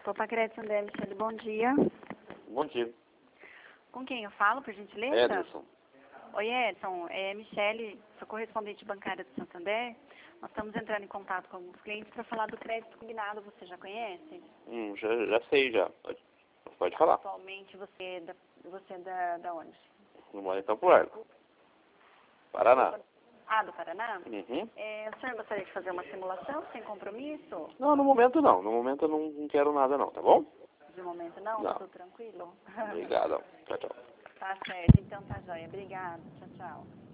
Copa Crédito André Michele, bom dia. Bom dia. Com quem eu falo, por gentileza? Ederson. Oi, Edson. É Michele, sou correspondente bancária do Santander. Nós estamos entrando em contato com alguns clientes para falar do crédito combinado. Você já conhece? Já sei, já. Pode falar. Atualmente você é da onde? Eu moro em Campo Largo, Paraná. Ah, do Paraná? Uhum. O senhor gostaria de fazer uma simulação sem compromisso? Não, no momento não. No momento eu não quero nada não, tá bom? De momento não? Não. Tudo tranquilo? Obrigado. Tchau, tchau. Tá certo, então tá joia. Obrigada. Tchau, tchau.